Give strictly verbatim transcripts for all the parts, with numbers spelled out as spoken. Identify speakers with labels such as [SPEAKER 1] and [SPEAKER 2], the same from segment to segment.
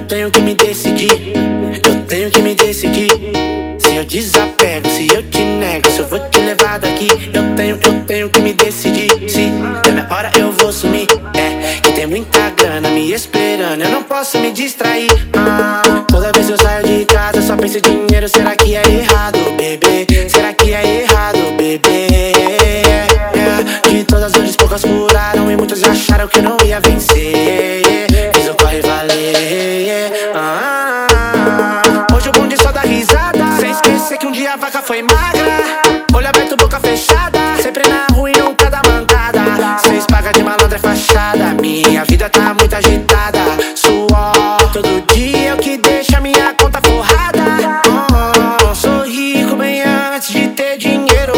[SPEAKER 1] tenho que me decidir. Eu tenho que me decidir. Se eu desapego, se eu te nego, se eu vou te levar daqui. Eu tenho, eu tenho que me decidir. Se é minha hora eu vou sumir. É que tem muita grana me esperando, eu não posso me distrair. ah, Toda vez que eu saio de casa eu só penso em dinheiro. Será que é errado, bebê? Será que é errado, bebê? É, de todas as vezes poucas furaram e muitos acharam que eu não ia vencer. Fiz o corre valer. ah, Hoje o bonde só dá risada, sem esquecer que um dia a vaca foi magra. Olho aberto, boca fechada, sempre na rua e nunca dá mancada. Cês paga de malandra é fachada. Minha vida tá muito agitada. Suor todo dia é o que deixa minha conta forrada. oh, Sou rico bem antes de ter dinheiro.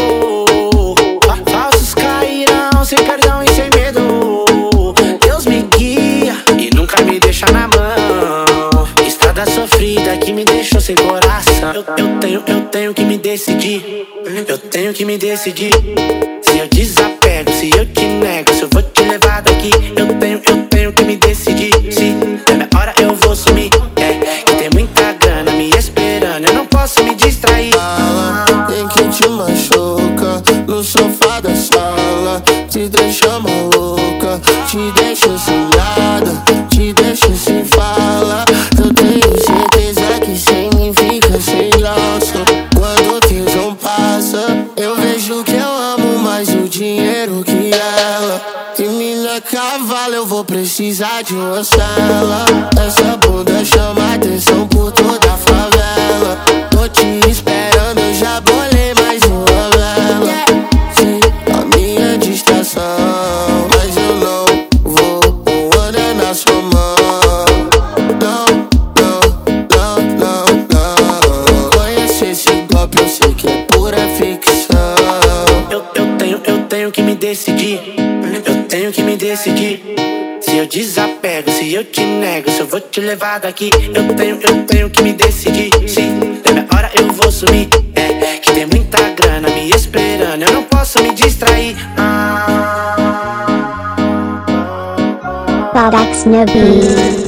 [SPEAKER 1] Falsos cairão sem perdão e sem medo. Deus me guia e nunca me deixa na mão. Estrada sofrida que me deixou sem coração. Eu, eu tenho, eu tenho que me decidir. Eu tenho que me decidir. Se eu desapego, se eu te nego, se eu vou te levar daqui. Eu tenho, eu tenho que me decidir. Se é minha hora eu vou sumir. É que tem muita grana me esperando, eu não posso me distrair.
[SPEAKER 2] Fala, tem que te machuca no sofá da sala, te deixa maluca, te deixa sem nada, te deixa sem fala. Eu tenho certeza que sem mim fica sem graça. Quando o tesão passa, eu vejo que eu amo mais o dinheiro que ela. E minha cavalo, eu vou precisar de uma cela. Essa bunda chama atenção por toda a favela. Tô te esperando, eu já bolei mais uma vela. Sim, a minha distração, mas eu não vou andar na sua mão. Não, não, não, não, não. Conhece esse golpe, eu sei que é pura ficção.
[SPEAKER 1] Eu, eu tenho, eu tenho que me decidir. Eu tenho que me decidir. Se eu desapego, se eu te nego, se eu vou te levar daqui. Eu tenho, eu tenho que me decidir. Se é minha hora eu vou sumir. É que tem muita grana me esperando, eu não posso me distrair. ah.
[SPEAKER 3] Bob X no beat.